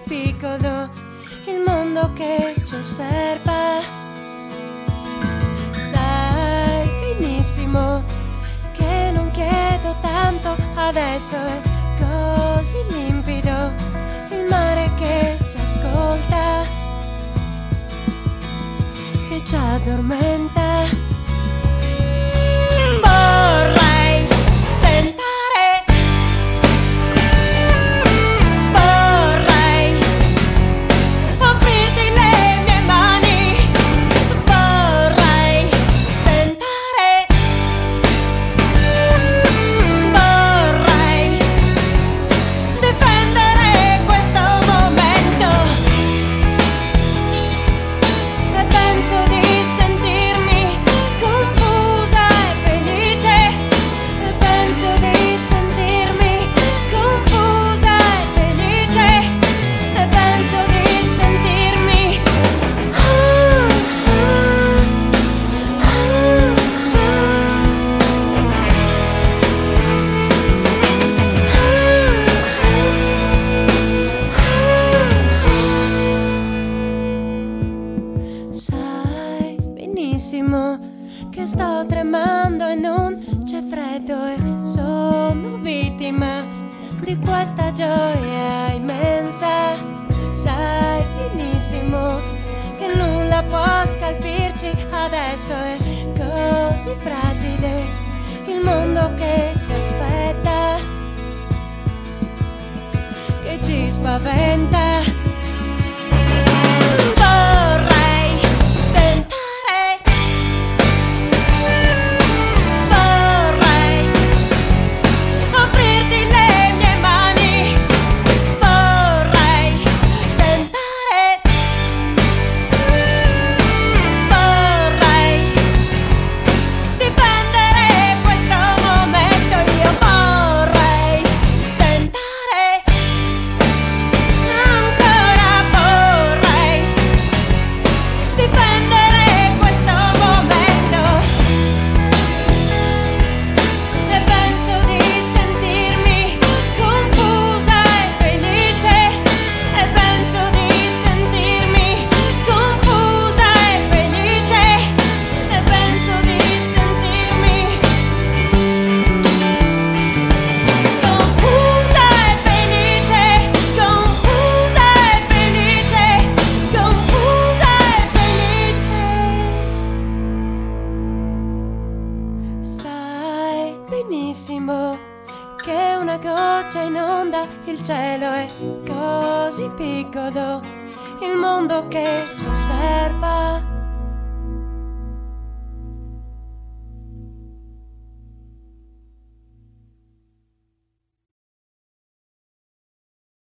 piccolo, il mondo che ci osserva. Sai benissimo che non chiedo tanto, adesso è così limpido il mare che ci ascolta, che ci addormenta. Vorrei tentare, vorrei offrirti le mie mani, vorrei tentare, vorrei difendere questo momento e penso di sentirmi confusa e felice, e penso di sentirmi confusa e felice, e penso di sentirmi Sai benissimo che sto tremando e non c'è freddo e sono vittima di questa gioia immensa. Sai benissimo che nulla può scalfirci, adesso è così fragile il mondo che ci aspetta, che ci spaventa. Vorrei tentare, vorrei offrirti le mie mani, vorrei tentare, vorrei difendere questo momento. Io vorrei tentare, ancora vorrei difendere questo momento e penso di sentirmi confusa e felice, e penso di sentirmi confusa e felice, e penso di sentirmi confusa e felice, confusa e felice, confusa e felice. Sai benissimo che una goccia inonda il cielo, è così piccolo il mondo che ci osserva.